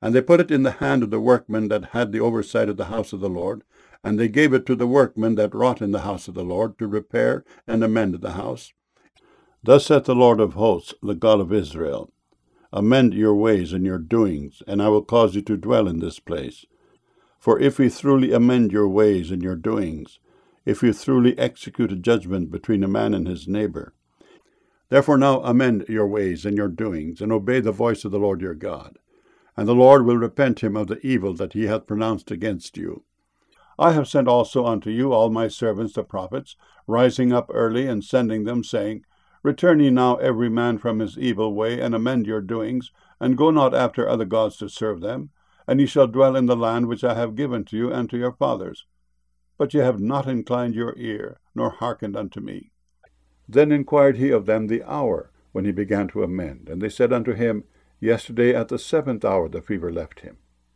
And they put it in the hand of the workmen that had the oversight of the house of the Lord, and they gave it to the workmen that wrought in the house of the Lord, to repair and amend the house. Thus saith the Lord of hosts, the God of Israel, Amend your ways and your doings, and I will cause you to dwell in this place. For if you truly amend your ways and your doings, if you truly execute a judgment between a man and his neighbor, therefore now amend your ways and your doings, and obey the voice of the Lord your God. And the Lord will repent him of the evil that he hath pronounced against you. I have sent also unto you all my servants the prophets, rising up early and sending them, saying, Return ye now every man from his evil way, and amend your doings, and go not after other gods to serve them, and ye shall dwell in the land which I have given to you and to your fathers. But ye have not inclined your ear, nor hearkened unto me. Then inquired he of them the hour when he began to amend. And they said unto him, Yesterday at the 7th hour the fever left him.